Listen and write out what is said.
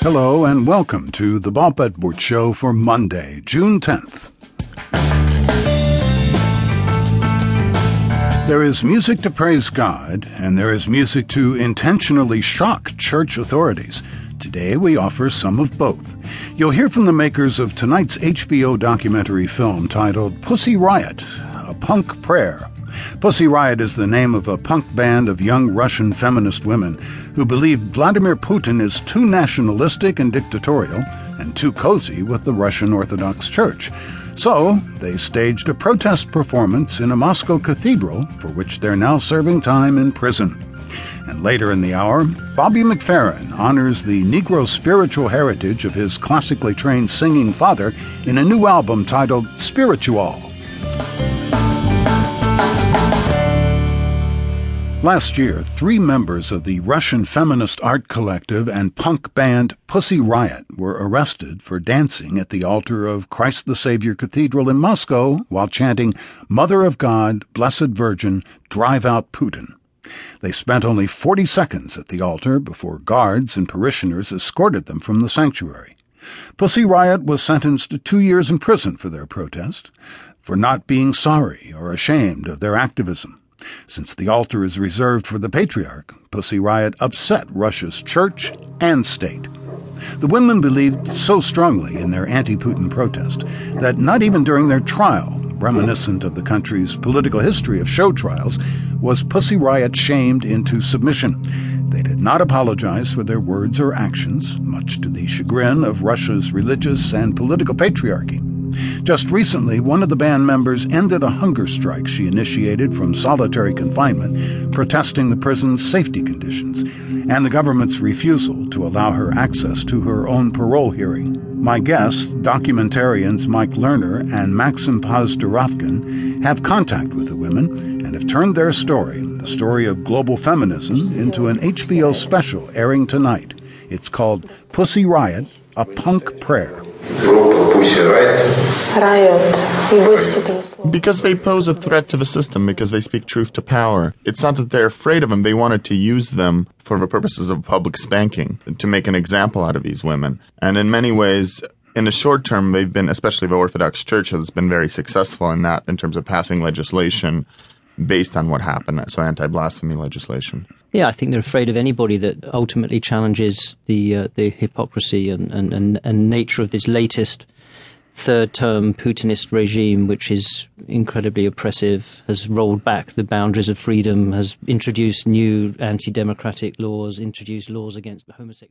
Hello and welcome to the Bob Edwards Show for Monday, June 10th. There is music to praise God, and there is music to intentionally shock church authorities. Today we offer some of both. You'll hear from the makers of tonight's HBO documentary film titled Pussy Riot, a Punk Prayer. Pussy Riot is the name of a punk band of young Russian feminist women who believe Vladimir Putin is too nationalistic and dictatorial and too cozy with the Russian Orthodox Church. So, they staged a protest performance in a Moscow cathedral for which they're now serving time in prison. And later in the hour, Bobby McFerrin honors the Negro spiritual heritage of his classically trained singing father in a new album titled Spiritual. Last year, 3 members of the Russian feminist art collective and punk band Pussy Riot were arrested for dancing at the altar of Christ the Savior Cathedral in Moscow while chanting, "Mother of God, Blessed Virgin, drive out Putin." They spent only 40 seconds at the altar before guards and parishioners escorted them from the sanctuary. Pussy Riot was sentenced to 2 years in prison for their protest, for not being sorry or ashamed of their activism. Since the altar is reserved for the patriarch, Pussy Riot upset Russia's church and state. The women believed so strongly in their anti-Putin protest that not even during their trial, reminiscent of the country's political history of show trials, was Pussy Riot shamed into submission. They did not apologize for their words or actions, much to the chagrin of Russia's religious and political patriarchy. Just recently, one of the band members ended a hunger strike she initiated from solitary confinement, protesting the prison's safety conditions and the government's refusal to allow her access to her own parole hearing. My guests, documentarians Mike Lerner and Maxim Pozdorovkin, have contact with the women and have turned their story, the story of global feminism, into an HBO special airing tonight. It's called Pussy Riot, a Punk Prayer. Because they pose a threat to the system, because they speak truth to power. It's not that they're afraid of them, they wanted to use them for the purposes of public spanking, to make an example out of these women. And in many ways, in the short term, they've been, especially the Orthodox Church, has been very successful in that, in terms of passing legislation based on what happened, so anti-blasphemy legislation. Yeah, I think they're afraid of anybody that ultimately challenges the hypocrisy and nature of this latest third-term Putinist regime, which is incredibly oppressive, has rolled back the boundaries of freedom, has introduced new anti-democratic laws, introduced laws against homosexuality.